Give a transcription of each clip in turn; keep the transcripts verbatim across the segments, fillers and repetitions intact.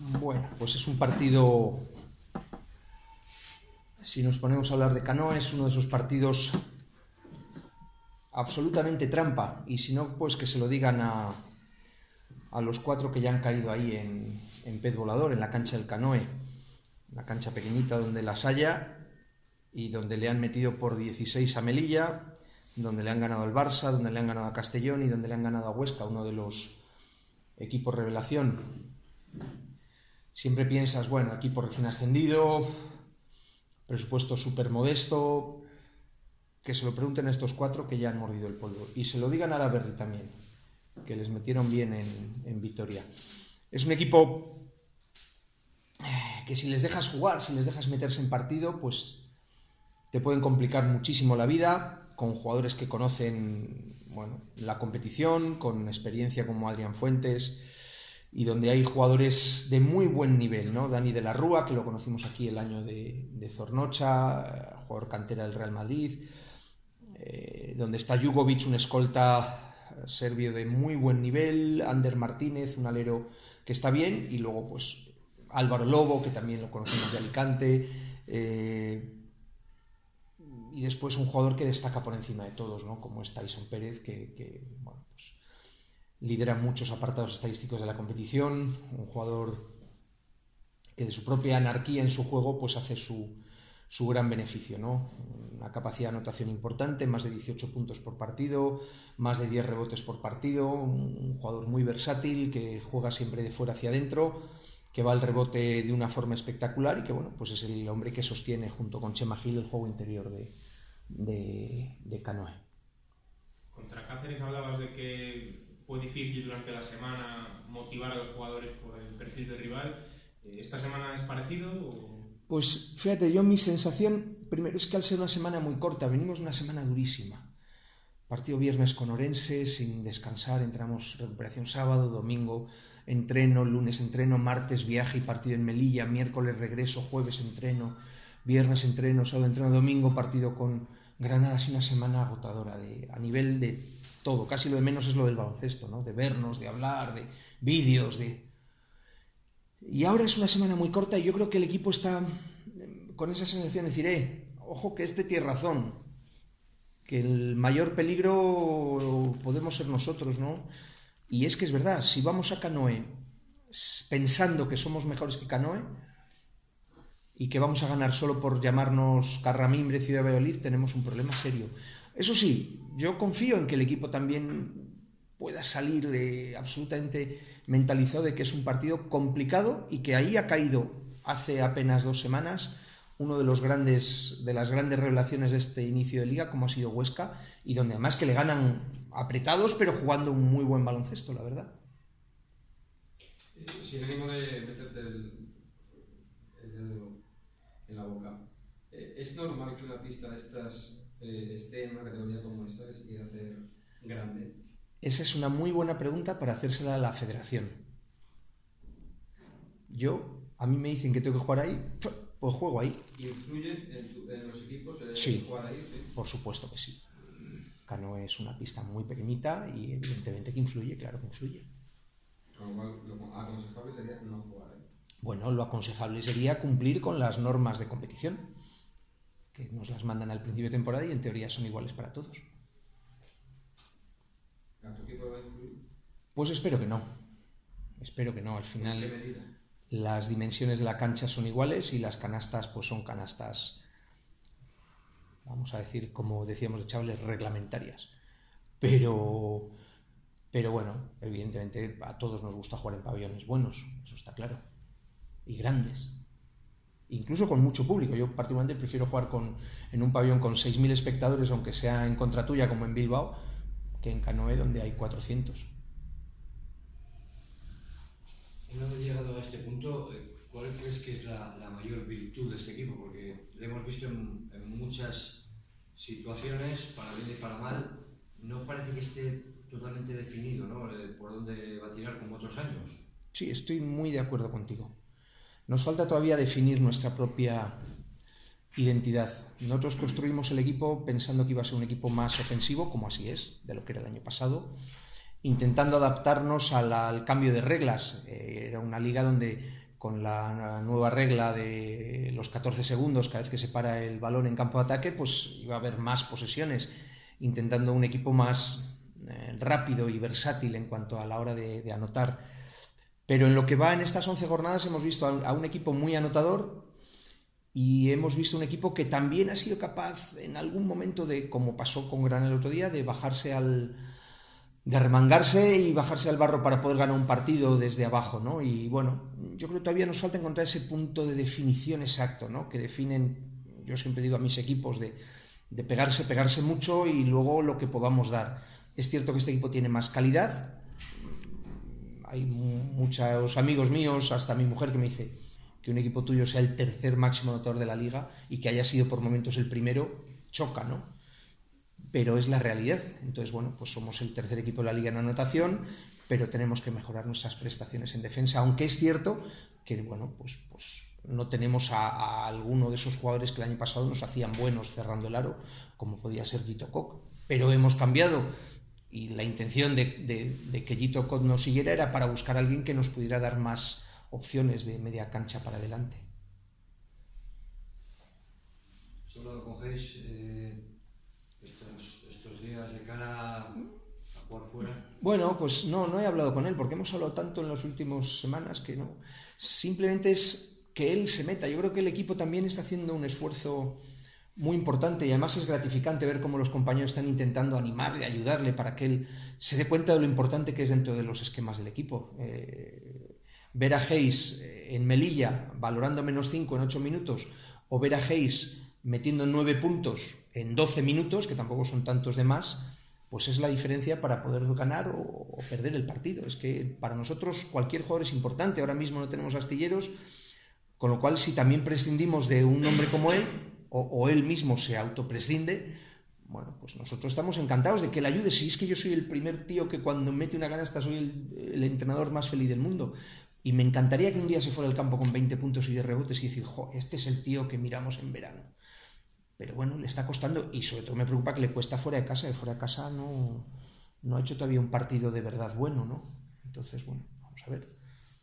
Bueno, pues es un partido, si nos ponemos a hablar de canoa, es uno de esos partidos absolutamente trampa, y si no, pues que se lo digan a, a los cuatro que ya han caído ahí en, en pez volador, en la cancha del Canoe, la cancha pequeñita donde las haya y donde le han metido por dieciséis a Melilla, donde le han ganado al Barça, donde le han ganado a Castellón y donde le han ganado a Huesca, uno de los equipos revelación. Siempre piensas, bueno, equipo recién ascendido, presupuesto súper modesto, que se lo pregunten a estos cuatro que ya han mordido el polvo. Y se lo digan a la Berry también, que les metieron bien en, en Vitoria. Es un equipo que si les dejas jugar, si les dejas meterse en partido, pues te pueden complicar muchísimo la vida, con jugadores que conocen, bueno, la competición, con experiencia como Adrián Fuentes, y donde hay jugadores de muy buen nivel, ¿no? Dani de la Rúa, que lo conocimos aquí el año de, de Zornocha, jugador cantera del Real Madrid, eh, donde está Jugovic, un escolta serbio de muy buen nivel, Ander Martínez, un alero que está bien, y luego pues Álvaro Lobo, que también lo conocemos de Alicante, eh, y después un jugador que destaca por encima de todos, ¿no? Como es Tyson Pérez, que, que bueno, pues lidera muchos apartados estadísticos de la competición, un jugador que de su propia anarquía en su juego pues hace su, su gran beneficio, ¿no? Una capacidad de anotación importante, más de dieciocho puntos por partido, más de diez rebotes por partido, un jugador muy versátil que juega siempre de fuera hacia adentro, que va al rebote de una forma espectacular y que bueno, pues es el hombre que sostiene junto con Chema Gil el juego interior de, de, de Canoe. Contra Cáceres hablabas de que fue difícil durante la semana motivar a los jugadores por el perfil del rival. ¿Esta semana es parecido? O... Pues fíjate, yo mi sensación, primero es que al ser una semana muy corta, venimos de una semana durísima. Partido viernes con Orense, sin descansar, entramos recuperación sábado, domingo entreno, lunes entreno, martes viaje y partido en Melilla, miércoles regreso, jueves entreno, viernes entreno, sábado entreno, domingo partido con Granada. Es una semana agotadora de, a nivel de todo, casi lo de menos es lo del baloncesto, ¿no? De vernos, de hablar, de vídeos, de... Y ahora es una semana muy corta y yo creo que el equipo está con esa sensación de decir, eh, ojo que este tiene razón, que el mayor peligro podemos ser nosotros, ¿no? Y es que es verdad, si vamos a Canoe pensando que somos mejores que Canoe y que vamos a ganar solo por llamarnos Carramimbre, Ciudad de Valladolid, tenemos un problema serio. Eso sí, yo confío en que el equipo también pueda salir eh, absolutamente mentalizado de que es un partido complicado y que ahí ha caído hace apenas dos semanas uno de los grandes de las grandes revelaciones de este inicio de liga, como ha sido Huesca, y donde además que le ganan apretados pero jugando un muy buen baloncesto, la verdad. Eh, sin ánimo de meterte el, el dedo en la boca, eh, ¿es normal que una pista de estas eh, esté en una categoría como esta que se quiere hacer grande? Esa es una muy buena pregunta para hacérsela a la federación. Yo, a mí me dicen que tengo que jugar ahí, pues juego ahí. ¿Influye en, tu, en los equipos el sí, jugar ahí? Sí, por supuesto que sí. Canoe es una pista muy pequeñita y evidentemente que influye, claro que influye. Con lo cual, lo aconsejable sería no jugar ahí. Bueno, lo aconsejable sería cumplir con las normas de competición, que nos las mandan al principio de temporada y en teoría son iguales para todos. ¿A tu equipo va a influir? Pues espero que no. Espero que no. Al final ¿En qué medida? Las dimensiones de la cancha son iguales y las canastas pues son canastas, vamos a decir, como decíamos de chavales, reglamentarias. Pero, pero bueno, evidentemente a todos nos gusta jugar en pabellones buenos, eso está claro, y grandes. Incluso con mucho público. Yo particularmente prefiero jugar con, en un pabellón con seis mil espectadores, aunque sea en contra tuya como en Bilbao, que en Canoe donde hay cuatrocientos. Una vez llegado a este punto, ¿cuál crees que es la, la mayor virtud de este equipo? Porque lo hemos visto en, en muchas situaciones, para bien y para mal, no parece que esté totalmente definido, ¿no? Por dónde va a tirar como otros años. Sí, estoy muy de acuerdo contigo. Nos falta todavía definir nuestra propia identidad. Nosotros construimos el equipo pensando que iba a ser un equipo más ofensivo, como así es, de lo que era el año pasado, intentando adaptarnos a la, al cambio de reglas. Eh, era una liga donde con la nueva regla de los catorce segundos cada vez que se para el balón en campo de ataque, pues iba a haber más posesiones, intentando un equipo más eh, rápido y versátil en cuanto a la hora de, de anotar. Pero en lo que va en estas once jornadas hemos visto a un, a un equipo muy anotador y hemos visto un equipo que también ha sido capaz en algún momento de, como pasó con Granada el otro día, de bajarse al... de remangarse y bajarse al barro para poder ganar un partido desde abajo, ¿no? Y bueno, yo creo que todavía nos falta encontrar ese punto de definición exacto, ¿no? Que definen, yo siempre digo a mis equipos, de, de pegarse, pegarse mucho y luego lo que podamos dar. Es cierto que este equipo tiene más calidad. Hay muchos amigos míos, hasta mi mujer, que me dice que un equipo tuyo sea el tercer máximo anotador de la liga y que haya sido por momentos el primero, choca, ¿no? Pero es la realidad. Entonces, bueno, pues somos el tercer equipo de la liga en anotación, pero tenemos que mejorar nuestras prestaciones en defensa, aunque es cierto que, bueno, pues, pues no tenemos a, a alguno de esos jugadores que el año pasado nos hacían buenos cerrando el aro, como podía ser Jito Koch, pero hemos cambiado y la intención de, de, de que Jito Koch nos siguiera era para buscar a alguien que nos pudiera dar más opciones de media cancha para adelante. ¿Has hablado con Hayes eh, estos, estos días de cara a jugar fuera? Bueno, pues no, no he hablado con él porque hemos hablado tanto en las últimas semanas que no. Simplemente es que él se meta. Yo creo que el equipo también está haciendo un esfuerzo muy importante y además es gratificante ver cómo los compañeros están intentando animarle, ayudarle para que él se dé cuenta de lo importante que es dentro de los esquemas del equipo. Eh, ver a Hayes en Melilla valorando menos cinco en ocho minutos o ver a Hayes metiendo nueve puntos en doce minutos, que tampoco son tantos de más, pues es la diferencia para poder ganar o, o perder el partido. Es que para nosotros cualquier jugador es importante. Ahora mismo no tenemos astilleros, con lo cual si también prescindimos de un hombre como él, o, o él mismo se autoprescinde, bueno, pues nosotros estamos encantados de que él ayude. Si es que yo soy el primer tío que cuando mete una canasta soy el, el entrenador más feliz del mundo. Y me encantaría que un día se fuera al campo con veinte puntos y diez rebotes y decir, jo, este es el tío que miramos en verano. Pero bueno, le está costando y sobre todo me preocupa que le cuesta fuera de casa. De fuera de casa no, no ha hecho todavía un partido de verdad bueno, ¿no? Entonces, bueno, vamos a ver.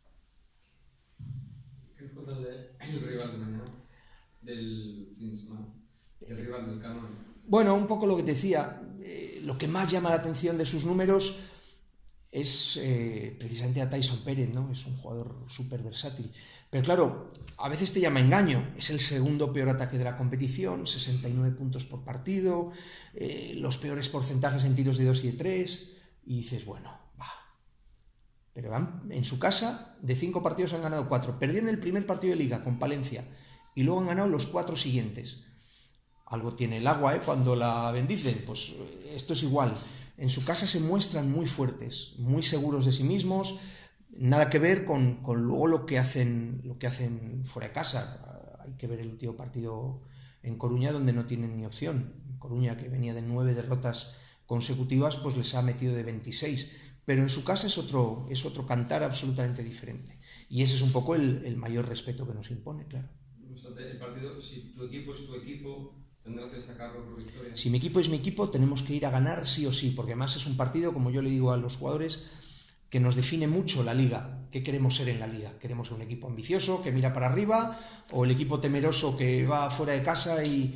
¿Qué nos cuentas del rival de mañana? Del fin de semana. El rival del Canoe. Bueno, un poco lo que te decía. Eh, lo que más llama la atención de sus números es eh, precisamente a Tyson Pérez, ¿no? Es un jugador súper versátil. Pero claro, a veces te llama engaño. Es el segundo peor ataque de la competición, sesenta y nueve puntos por partido, eh, los peores porcentajes en tiros de dos y de tres, y dices, bueno, va. Pero han, en su casa, de cinco partidos han ganado cuatro. Perdieron el primer partido de liga con Palencia y luego han ganado los cuatro siguientes. Algo tiene el agua, ¿eh? Cuando la bendicen, pues esto es igual. En su casa se muestran muy fuertes, muy seguros de sí mismos, nada que ver con, con luego lo que hacen lo que hacen fuera de casa. Hay que ver el último partido en Coruña, donde no tienen ni opción. Coruña, que venía de nueve derrotas consecutivas, pues les ha metido de veintiséis. Pero en su casa es otro, es otro cantar absolutamente diferente. Y ese es un poco el, el mayor respeto que nos impone, claro. El partido, si tu equipo es tu equipo, tendrás que sacarlo por victoria. Si mi equipo es mi equipo, tenemos que ir a ganar sí o sí, porque además es un partido, como yo le digo a los jugadores, que nos define mucho la liga. ¿Qué queremos ser en la liga? ¿Queremos ser un equipo ambicioso que mira para arriba o el equipo temeroso que va fuera de casa y,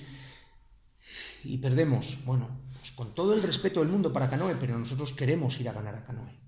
y perdemos? Bueno, pues con todo el respeto del mundo para Canoe, pero nosotros queremos ir a ganar a Canoe.